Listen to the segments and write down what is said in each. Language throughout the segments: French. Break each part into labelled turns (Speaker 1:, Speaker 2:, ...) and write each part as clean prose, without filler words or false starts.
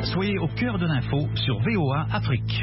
Speaker 1: Soyez au cœur de l'info sur VOA Afrique.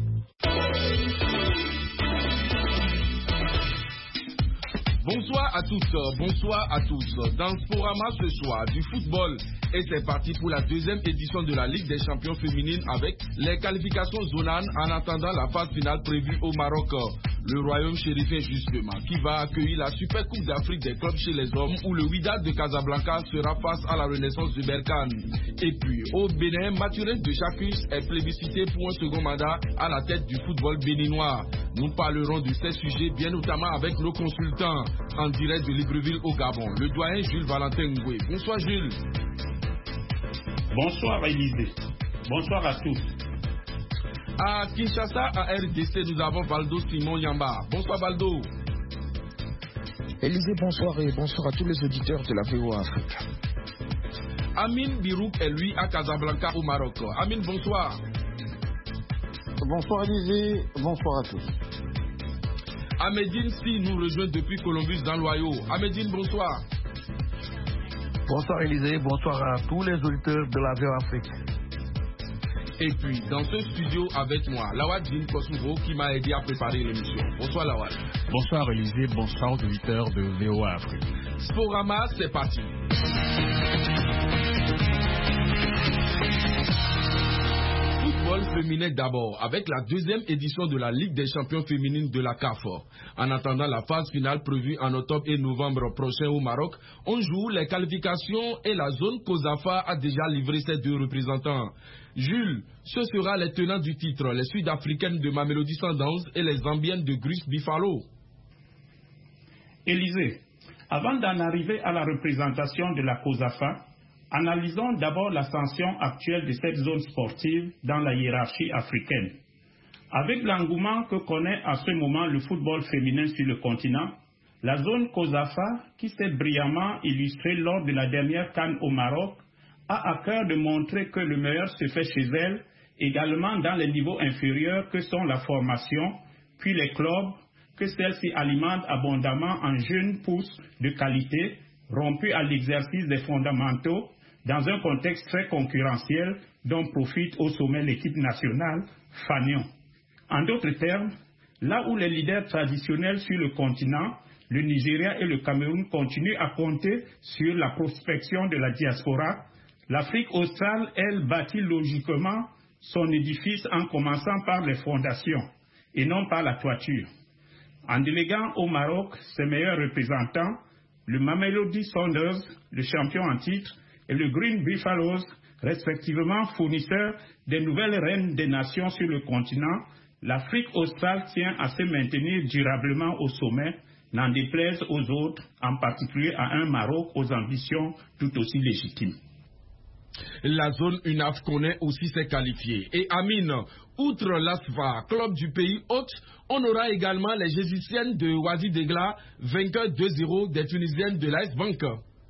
Speaker 2: Bonsoir à toutes, bonsoir à tous. Dans Sporama ce soir, du football et c'est parti pour la deuxième édition de la Ligue des champions féminines avec les qualifications zonales en attendant la phase finale prévue au Maroc. Le royaume chérifien justement qui va accueillir la Super Coupe d'Afrique des clubs chez les hommes où le Wydad de Casablanca sera face à la Renaissance de Berkane. Et puis au Bénin, Mathurès de Chacus est plébiscité pour un second mandat à la tête du football béninois. Nous parlerons de ces sujets bien notamment avec nos consultants en direct de Libreville au Gabon, le doyen Jules Valentin Ngoué. Bonsoir Jules.
Speaker 3: Bonsoir Élisée. Bonsoir à tous.
Speaker 2: À Kinshasa, à RDC, nous avons Valdo Simon Yamba. Bonsoir Valdo.
Speaker 4: Élisée, bonsoir et bonsoir à tous les auditeurs de la VOA Afrique.
Speaker 2: Amine Birouk est lui à Casablanca au Maroc. Amine, bonsoir.
Speaker 5: Bonsoir Élisée, bonsoir à tous.
Speaker 2: Ahmedine Si nous rejoint depuis Columbus dans l'Ohio. Ahmedine, bonsoir.
Speaker 6: Bonsoir Élisée, bonsoir à tous les auditeurs de la VOA Afrique.
Speaker 2: Et puis, dans ce studio avec moi, Lawad Din Kosmouvo qui m'a aidé à préparer l'émission. Bonsoir Lawad.
Speaker 7: Bonsoir Élisée, bonsoir aux auditeurs de VOA Afrique.
Speaker 2: Sporama, c'est parti. Football féminin d'abord, avec la deuxième édition de la Ligue des champions féminines de la CAF. En attendant la phase finale prévue en octobre et novembre prochain au Maroc, on joue les qualifications et la zone COSAFA a déjà livré ses deux représentants. Jules, ce sera les tenants du titre, les Sud-Africaines de Mamelodi Sundowns et les Zambiennes de Grus Buffalo.
Speaker 3: Élisée, avant d'en arriver à la représentation de la COSAFA, analysons d'abord l'ascension actuelle de cette zone sportive dans la hiérarchie africaine. Avec l'engouement que connaît à ce moment le football féminin sur le continent, la zone COSAFA, qui s'est brillamment illustrée lors de la dernière CAN au Maroc, a à cœur de montrer que le meilleur se fait chez elle, également dans les niveaux inférieurs que sont la formation, puis les clubs, que celle-ci alimente abondamment en jeunes pousses de qualité, rompus à l'exercice des fondamentaux, dans un contexte très concurrentiel dont profite au sommet l'équipe nationale, Fanion. En d'autres termes, là où les leaders traditionnels sur le continent, le Nigeria et le Cameroun continuent à compter sur la prospection de la diaspora, l'Afrique australe, elle, bâtit logiquement son édifice en commençant par les fondations et non par la toiture. En déléguant au Maroc ses meilleurs représentants, le Mamelodi Sundowns, le champion en titre, et le Green Buffaloes, respectivement fournisseurs des nouvelles reines des nations sur le continent, l'Afrique australe tient à se maintenir durablement au sommet, n'en déplaise aux autres, en particulier à un Maroc aux ambitions tout aussi légitimes.
Speaker 2: La zone UNAF connaît aussi ses qualifiés. Et Amine, outre l'ASFA, club du pays hôte, on aura également les Jésuitiennes de Wadi Degla, vainqueurs 2-0 des Tunisiennes de l'AS Banque.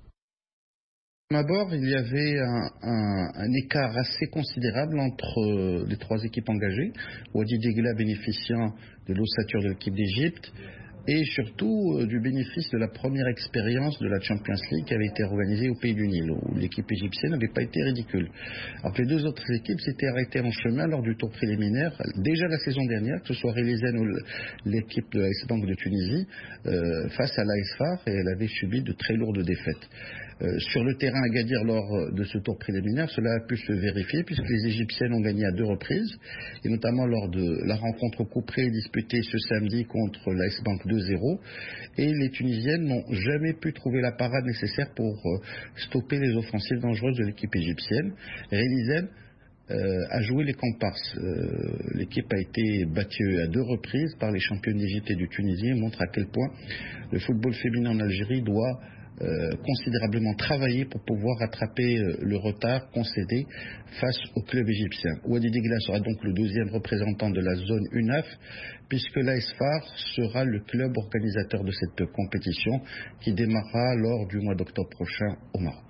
Speaker 5: D'abord, il y avait un écart assez considérable entre les trois équipes engagées. Wadi Degla bénéficiant de l'ossature de l'équipe d'Égypte et surtout du bénéfice de la première expérience de la Champions League qui avait été organisée au Pays du Nil, où l'équipe égyptienne n'avait pas été ridicule. Alors que les deux autres équipes s'étaient arrêtées en chemin lors du tour préliminaire. Déjà la saison dernière, que ce soit Rélizen ou l'équipe de l'AS Banque de Tunisie, face à l'AS FAR, et elle avait subi de très lourdes défaites. Sur le terrain à Gadir lors de ce tour préliminaire, cela a pu se vérifier puisque les Égyptiennes ont gagné à 2 reprises, et notamment lors de la rencontre coup près disputée ce samedi contre l'AS Banque 2-0, et les Tunisiennes n'ont jamais pu trouver la parade nécessaire pour stopper les offensives dangereuses de l'équipe égyptienne. Rélizen a joué les comparses. L'équipe a été battue à 2 reprises par les championnes d'Égypte et du Tunisie et montre à quel point le football féminin en Algérie doit considérablement travaillé pour pouvoir rattraper le retard concédé face au club égyptien. Wadi Degla sera donc le 12e représentant de la zone UNAF, puisque l'AS FAR sera le club organisateur de cette compétition qui démarrera lors du mois d'octobre prochain au Maroc.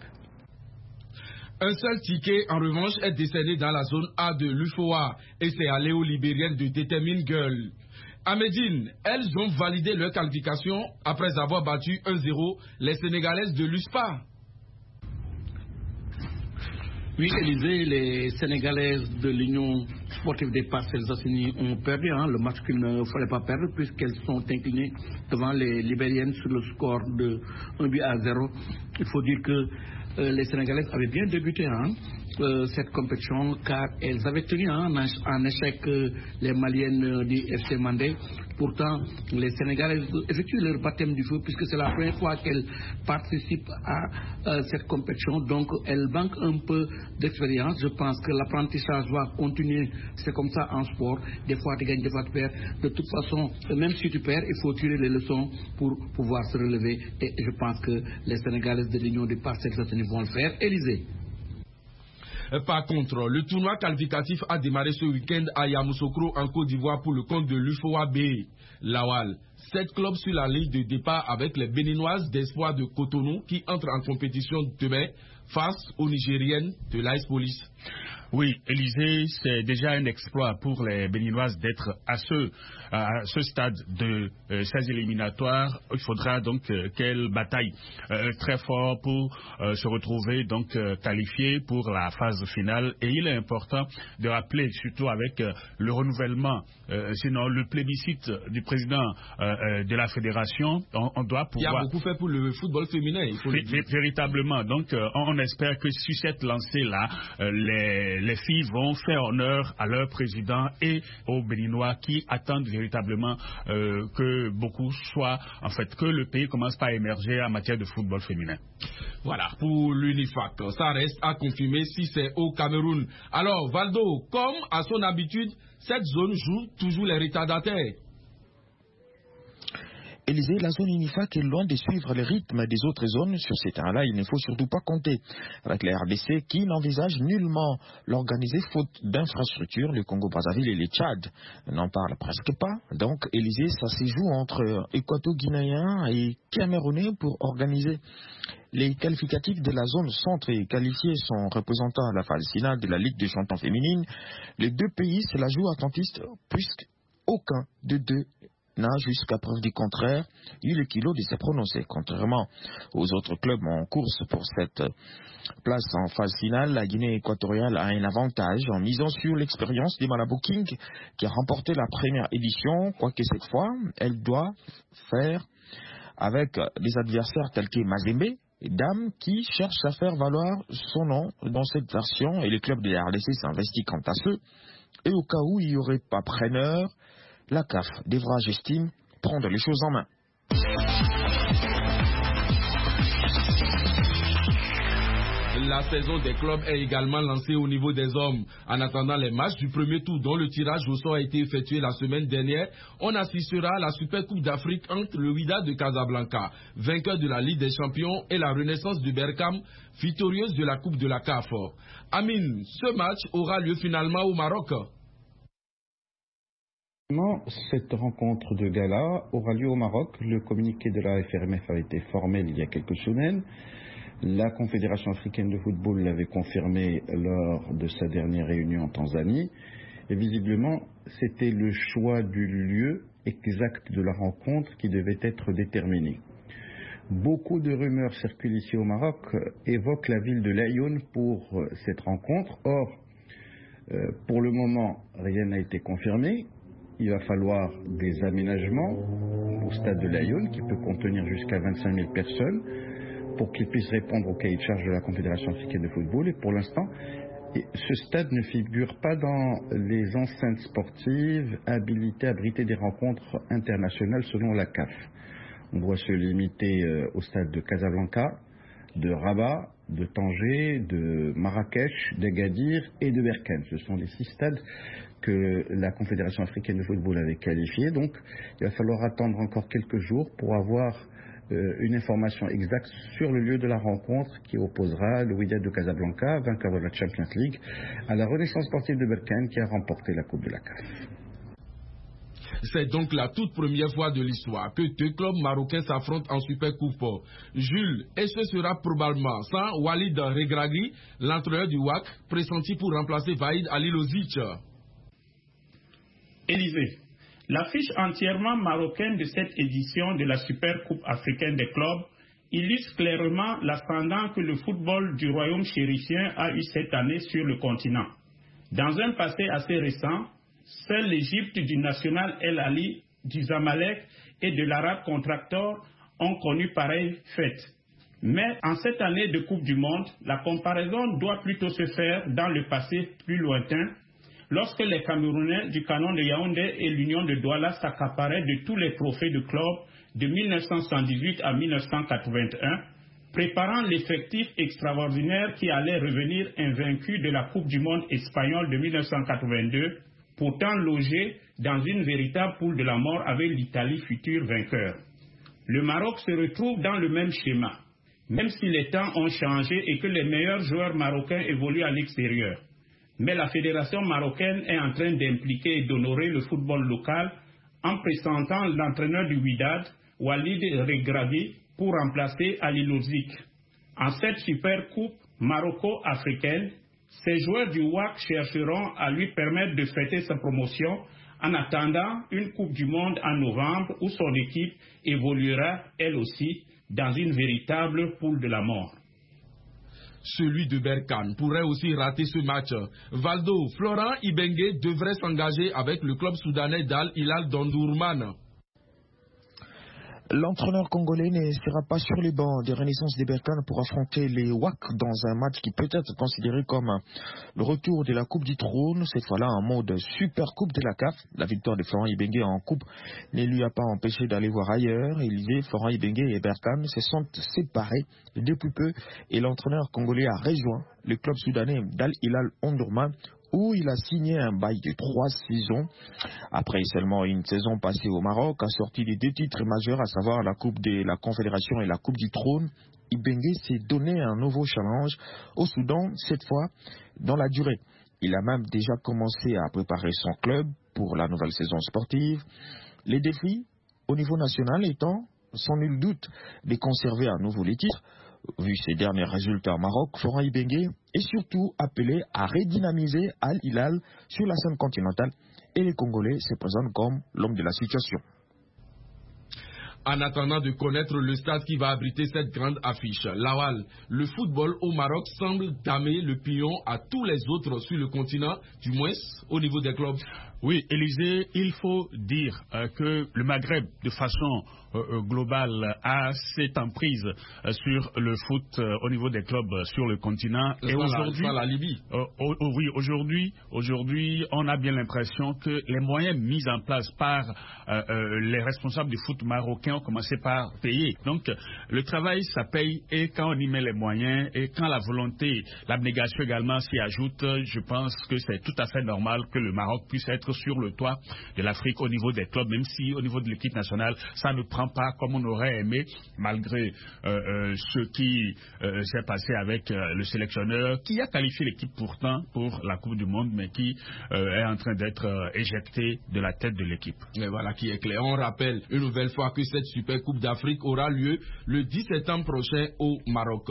Speaker 2: Un seul ticket, en revanche, est décerné dans la zone A de l'UFOA, et c'est à Léo Libérienne de Determine Girl. À Médine, elles ont validé leur qualification après avoir battu 1-0 les Sénégalaises de l'USPA.
Speaker 6: Oui, Élysée, les Sénégalaises de l'Union sportive des Parcelles Assainies ont perdu le match qu'il ne fallait pas perdre puisqu'elles sont inclinées devant les Libériennes sur le score de 1-0. Il faut dire que les Sénégalaises avaient bien débuté cette compétition car elles avaient tenu en échec les Maliennes du FC Mandé. Pourtant, les Sénégalaises effectuent leur baptême du feu puisque c'est la première fois qu'elles participent à cette compétition. Donc, elles manquent un peu d'expérience. Je pense que l'apprentissage va continuer. C'est comme ça en sport. Des fois, tu gagnes, des fois, tu perds. De toute façon, même si tu perds, il faut tirer les leçons pour pouvoir se relever. Et je pense que les Sénégalaises de l'Union des Parcelles vont le faire. Élysée.
Speaker 2: Par contre, le tournoi qualificatif a démarré ce week-end à Yamoussoukro en Côte d'Ivoire pour le compte de l'UFOA B. Lawal. 7 clubs sur la ligne de départ avec les Béninoises d'espoir de Cotonou qui entrent en compétition demain face aux Nigériennes de l'AS Police.
Speaker 7: Oui, Élysée, c'est déjà un exploit pour les Béninoises d'être à ce stade de 16 éliminatoires. Il faudra donc qu'elles bataillent très fort pour se retrouver donc qualifiées pour la phase finale. Et il est important de rappeler, surtout avec le renouvellement, sinon le plébiscite du président de la fédération, on doit pouvoir...
Speaker 2: Il y a beaucoup fait pour le football féminin, il faut le dire.
Speaker 7: Véritablement. Donc, on espère que sur cette lancée-là, les filles vont faire honneur à leur président et aux Béninois qui attendent véritablement que beaucoup soient, en fait, que le pays commence par émerger en matière de football féminin.
Speaker 2: Voilà, pour l'UNIFAC, ça reste à confirmer si c'est au Cameroun. Alors, Valdo, comme à son habitude, cette zone joue toujours les retardataires.
Speaker 4: Élysée, la zone UNIFAC est loin de suivre le rythme des autres zones. Sur ces terrains-là, il ne faut surtout pas compter avec la RDC qui n'envisage nullement l'organiser faute d'infrastructures. Le Congo-Brazzaville et le Tchad n'en parlent presque pas. Donc, Élysée, ça se joue entre Équato-Guinéens et Camerounais pour organiser les qualificatifs de la zone centre et qualifier son représentant à la phase finale de la Ligue des champions féminines. Les deux pays se la jouent attentiste puisqu'aucun de deux n'a, jusqu'à preuve du contraire, eu le kilo de se prononcer. Contrairement aux autres clubs en course pour cette place en phase finale, la Guinée équatoriale a un avantage en misant sur l'expérience des Malabo King qui a remporté la première édition, quoique cette fois, elle doit faire avec des adversaires tels que Mazembe, Dame qui cherche à faire valoir son nom dans cette version et le club de la RDC s'investit quant à ce. Et au cas où il n'y aurait pas preneur, la CAF devra, j'estime, prendre les choses en main.
Speaker 2: La saison des clubs est également lancée au niveau des hommes. En attendant les matchs du premier tour dont le tirage au sort a été effectué la semaine dernière, on assistera à la Super Coupe d'Afrique entre le Wydad de Casablanca, vainqueur de la Ligue des Champions, et la Renaissance de Berkane, victorieuse de la Coupe de la CAF. Amine, ce match aura lieu finalement au Maroc.
Speaker 5: Cette rencontre de gala aura lieu au Maroc. Le communiqué de la FRMF a été formel il y a quelques semaines. La Confédération africaine de football l'avait confirmé lors de sa dernière réunion en Tanzanie. Et visiblement, c'était le choix du lieu exact de la rencontre qui devait être déterminé. Beaucoup de rumeurs circulent ici au Maroc, évoquent la ville de Laayoune pour cette rencontre. Or, pour le moment, rien n'a été confirmé. Il va falloir des aménagements au stade de Laayoune qui peut contenir jusqu'à 25 000 personnes pour qu'il puisse répondre au cahier de charge de la Confédération africaine de football. Et pour l'instant, ce stade ne figure pas dans les enceintes sportives habilitées à abriter des rencontres internationales selon la CAF. On doit se limiter au stade de Casablanca, de Rabat, de Tanger, de Marrakech, d'Agadir et de Berkane. Ce sont les 6 stades que la Confédération africaine de football avait qualifiés. Donc, il va falloir attendre encore quelques jours pour avoir une information exacte sur le lieu de la rencontre qui opposera le Wydad de Casablanca, vainqueur de la Champions League, à la Renaissance sportive de Berkane qui a remporté la Coupe de la CAF.
Speaker 2: C'est donc la toute première fois de l'histoire que 2 clubs marocains s'affrontent en Super Coupe. Jules, et ce sera probablement sans Walid Regragui, l'entraîneur du WAC, pressenti pour remplacer Vaïd Alilozic.
Speaker 3: Élysée, l'affiche entièrement marocaine de cette édition de la Super Coupe africaine des clubs illustre clairement l'ascendant que le football du royaume chérifien a eu cette année sur le continent. Dans un passé assez récent, seule l'Égypte du national El Ali, du Zamalek et de l'Arabe Contractor ont connu pareille fête. Mais en cette année de Coupe du Monde, la comparaison doit plutôt se faire dans le passé plus lointain, lorsque les Camerounais du Canon de Yaoundé et l'Union de Douala s'accaparaient de tous les trophées de club de 1978 à 1981, préparant l'effectif extraordinaire qui allait revenir invaincu de la Coupe du Monde espagnole de 1982, pourtant logé dans une véritable poule de la mort avec l'Italie futur vainqueur. Le Maroc se retrouve dans le même schéma, même si les temps ont changé et que les meilleurs joueurs marocains évoluent à l'extérieur. Mais la fédération marocaine est en train d'impliquer et d'honorer le football local en présentant l'entraîneur du Wydad, Walid Regragui, pour remplacer Ali Louzik. En cette super coupe maroco-africaine, ces joueurs du WAC chercheront à lui permettre de fêter sa promotion en attendant une Coupe du Monde en novembre où son équipe évoluera elle aussi dans une véritable poule de la mort.
Speaker 2: Celui de Berkane pourrait aussi rater ce match. Valdo, Florent Ibenge devrait s'engager avec le club soudanais d'Al Hilal d'Omdurman.
Speaker 4: L'entraîneur congolais ne sera pas sur les bancs des Renaissances des Berkane pour affronter les WAC dans un match qui peut être considéré comme le retour de la Coupe du Trône, cette fois-là en mode Super Coupe de la CAF. La victoire de Florent Ibenge en Coupe ne lui a pas empêché d'aller voir ailleurs. Élysée, Florent Ibenge et Berkane se sont séparés depuis peu et l'entraîneur congolais a rejoint le club soudanais d'Al Hilal Omdurman, où il a signé un bail de 3 saisons. Après seulement une saison passée au Maroc, assortie de 2 titres majeurs, à savoir la Coupe de la Confédération et la Coupe du Trône, Ibenge s'est donné un nouveau challenge au Soudan, cette fois dans la durée. Il a même déjà commencé à préparer son club pour la nouvelle saison sportive. Les défis au niveau national étant, sans nul doute, de conserver à nouveau les titres. Vu ses derniers résultats au Maroc, Florent Ibenge est surtout appelé à redynamiser Al Hilal sur la scène continentale et les Congolais se présentent comme l'homme de la situation.
Speaker 2: En attendant de connaître le stade qui va abriter cette grande affiche, Lawal, le football au Maroc semble damer le pion à tous les autres sur le continent, du moins au niveau des clubs.
Speaker 7: Oui, Élysée, il faut dire que le Maghreb, de façon globale, a cette emprise sur le foot au niveau des clubs sur le continent.
Speaker 2: Et aujourd'hui, la Libye.
Speaker 7: Oui, aujourd'hui, on a bien l'impression que les moyens mis en place par les responsables du foot marocain ont commencé par payer. Donc, le travail, ça paye, et quand on y met les moyens, et quand la volonté, l'abnégation également s'y ajoute, je pense que c'est tout à fait normal que le Maroc puisse être sur le toit de l'Afrique au niveau des clubs, même si au niveau de l'équipe nationale, ça ne prend pas comme on aurait aimé, malgré ce qui s'est passé avec le sélectionneur, qui a qualifié l'équipe pourtant pour la Coupe du Monde, mais qui est en train d'être éjecté de la tête de l'équipe.
Speaker 2: Et voilà qui est clair. On rappelle une nouvelle fois que cette Super Coupe d'Afrique aura lieu le 10 septembre prochain au Maroc.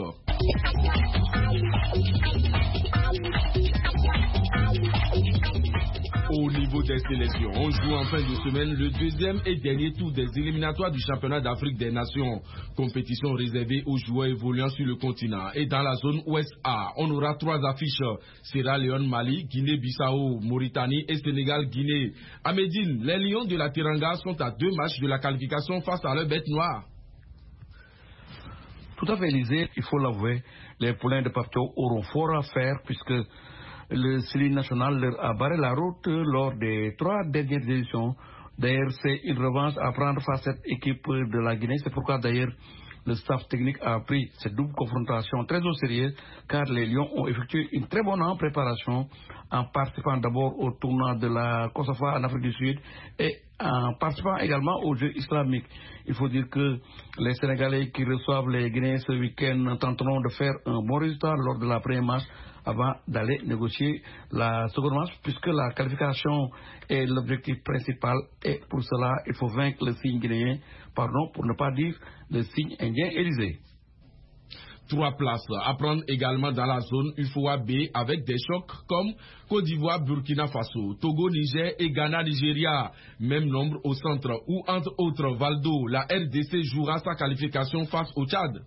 Speaker 2: Au niveau des sélections, on joue en fin de semaine le deuxième et dernier tour des éliminatoires du championnat d'Afrique des Nations. Compétition réservée aux joueurs évoluant sur le continent. Et dans la zone Ouest A, on aura 3 affiches. Sierra Leone, Mali, Guinée-Bissau, Mauritanie et Sénégal-Guinée. À Médine, les Lions de la Teranga sont à 2 matchs de la qualification face à leur bête noire.
Speaker 6: Tout à fait, Élysée, il faut l'avouer, les poulains de Papito auront fort à faire puisque le Série national leur a barré la route lors des 3 dernières éditions. D'ailleurs, c'est une revanche à prendre face à cette équipe de la Guinée. C'est pourquoi d'ailleurs le staff technique a pris cette double confrontation très au sérieux, car les Lions ont effectué une très bonne préparation en participant d'abord au tournoi de la COSAFA en Afrique du Sud et en participant également aux Jeux islamiques. Il faut dire que les Sénégalais qui reçoivent les Guinéens ce week-end tenteront de faire un bon résultat lors de la première match avant d'aller négocier la seconde match, puisque la qualification est l'objectif principal, et pour cela, il faut vaincre le signe guinéen, pour ne pas dire le signe indien Élysée.
Speaker 2: 3 places à prendre également dans la zone UFOA B avec des chocs comme Côte d'Ivoire, Burkina Faso, Togo, Niger et Ghana, Nigeria. Même nombre au centre où, entre autres, Valdo, la RDC jouera sa qualification face au Tchad.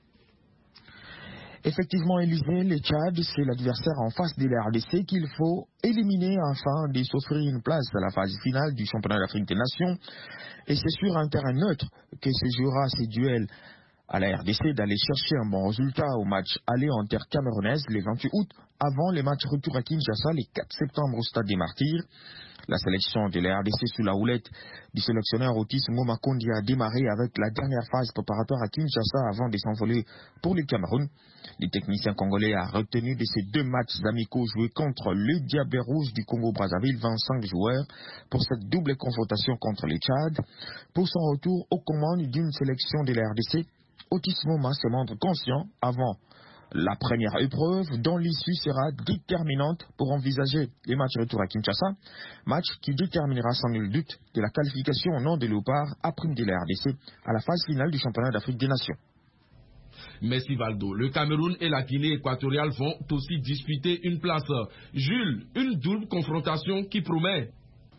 Speaker 4: Effectivement, Élisée, le Tchad, c'est l'adversaire en face de la RDC qu'il faut éliminer afin de s'offrir une place à la phase finale du championnat d'Afrique des Nations. Et c'est sur un terrain neutre que se jouera ces duels à la RDC d'aller chercher un bon résultat au match aller en terre camerounaise le 28 août avant les matchs retour à Kinshasa le 4 septembre au Stade des Martyrs. La sélection de la RDC sous la houlette du sélectionneur Otis Ngomakondi a démarré avec la dernière phase préparatoire à Kinshasa avant de s'envoler pour le Cameroun. Le technicien congolais a retenu de ces 2 matchs amicaux joués contre le Diable Rouge du Congo-Brazzaville 25 joueurs pour cette double confrontation contre le Tchad. Pour son retour aux commandes d'une sélection de la RDC, Otis Ngoma se montre conscient avant la première épreuve dont l'issue sera déterminante pour envisager les matchs retour à Kinshasa, match qui déterminera sans nul doute de la qualification au nom de Léopard à prime de la RDC à la phase finale du championnat d'Afrique des Nations.
Speaker 2: Merci Valdo. Le Cameroun et la Guinée équatoriale vont aussi disputer une place. Jules, une double confrontation qui promet.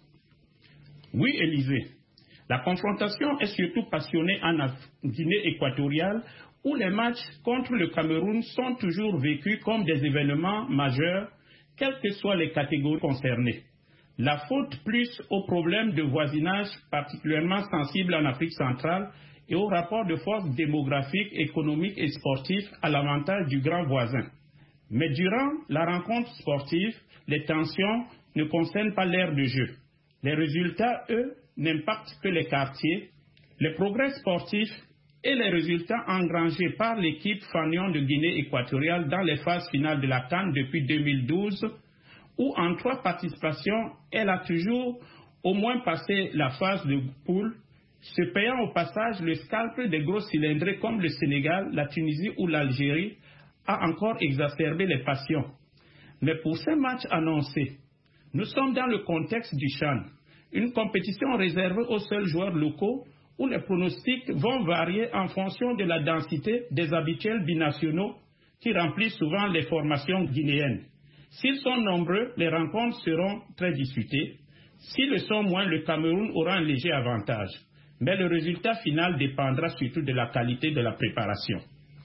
Speaker 3: Oui, Élisée. La confrontation est surtout passionnée en Guinée équatoriale où les matchs contre le Cameroun sont toujours vécus comme des événements majeurs, quelles que soient les catégories concernées. La faute plus aux problèmes de voisinage particulièrement sensibles en Afrique centrale et aux rapports de force démographiques, économiques et sportifs à l'avantage du grand voisin. Mais durant la rencontre sportive, les tensions ne concernent pas l'aire de jeu. Les résultats, eux, n'impactent que les quartiers. Les progrès sportifs et les résultats engrangés par l'équipe Fanion de Guinée équatoriale dans les phases finales de la CAN depuis 2012, où en 3 participations, elle a toujours au moins passé la phase de poule, se payant au passage le scalp des gros cylindrés comme le Sénégal, la Tunisie ou l'Algérie, a encore exacerbé les passions. Mais pour ces matchs annoncés, nous sommes dans le contexte du CHAN, une compétition réservée aux seuls joueurs locaux où les pronostics vont varier en fonction de la densité des habituels binationaux qui remplissent souvent les formations guinéennes. S'ils sont nombreux, les rencontres seront très disputées. S'ils le sont moins, le Cameroun aura un léger avantage. Mais le résultat final dépendra surtout de la qualité de la préparation.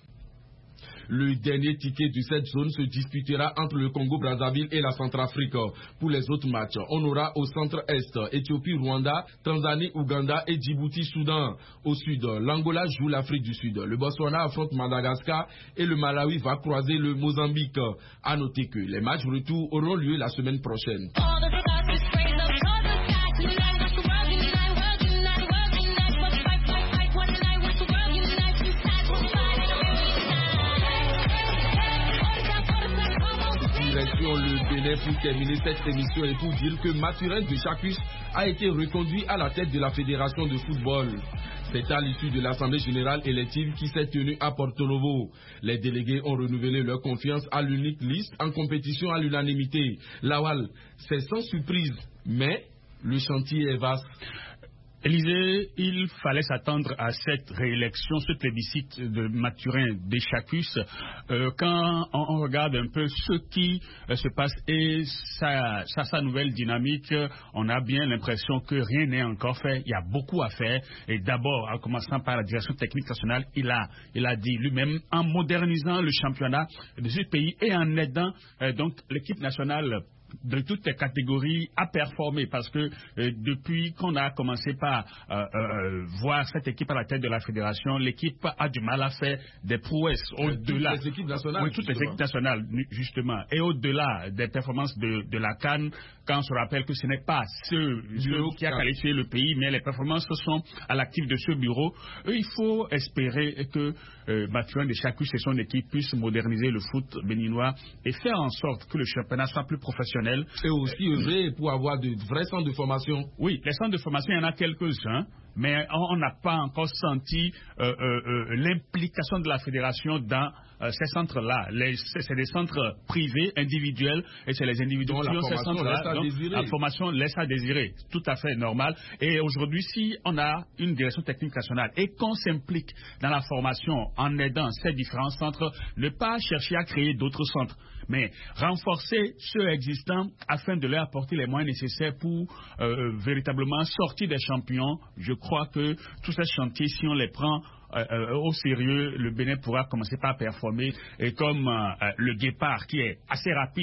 Speaker 2: Le dernier ticket de cette zone se disputera entre le Congo-Brazzaville et la Centrafrique. Pour les autres matchs, on aura au centre-est Éthiopie-Rwanda, Tanzanie-Ouganda et Djibouti-Soudan. Au sud, l'Angola joue l'Afrique du Sud. Le Botswana affronte Madagascar et le Malawi va croiser le Mozambique. À noter que les matchs retour auront lieu la semaine prochaine. Le Bénin pour terminer cette émission et pour dire que Mathurin de Chacus a été reconduit à la tête de la Fédération de football. C'est à l'issue de l'Assemblée générale élective qui s'est tenue à Porto Novo. Les délégués ont renouvelé leur confiance à l'unique liste en compétition à l'unanimité. Lawal, c'est sans surprise, mais le chantier est vaste.
Speaker 7: Élisée, il fallait s'attendre à cette réélection, ce plébiscite de Mathurin Deschacus. Quand on regarde un peu ce qui se passe et sa nouvelle dynamique, on a bien l'impression que rien n'est encore fait. Il y a beaucoup à faire. Et d'abord, en commençant par la direction technique nationale, il a dit lui-même, en modernisant le championnat de ce pays et en aidant donc l'équipe nationale de toutes les catégories à performer parce que depuis qu'on a commencé par voir cette équipe à la tête de la fédération, l'équipe a du mal à faire des prouesses au-delà.
Speaker 2: Toutes les équipes nationales.
Speaker 7: Oui, toutes les équipes nationales, justement. Et au-delà des performances de la CAN, quand on se rappelle que ce n'est pas ce bureau qui a qualifié le pays, mais les performances sont à l'actif de ce bureau, il faut espérer que Mathurin Deschacus et son équipe puissent moderniser le foot béninois et faire en sorte que le championnat soit plus professionnel.
Speaker 2: Et aussi œuvrer pour avoir de vrais centres de formation.
Speaker 7: Oui, les centres de formation, il y en a quelques-uns, mais on n'a pas encore senti l'implication de la fédération dans ces centres-là. C'est des centres privés, individuels, et c'est les individus qui ont ces centres-là. La formation laisse à désirer. Tout à fait normal. Et aujourd'hui, si on a une direction technique nationale et qu'on s'implique dans la formation en aidant ces différents centres, ne pas chercher à créer d'autres centres, mais renforcer ceux existants afin de leur apporter les moyens nécessaires pour véritablement sortir des champions. Je crois que tous ces chantiers, si on les prend au sérieux, le Bénin pourra commencer par performer. Et comme le Guépard, qui est assez rapide,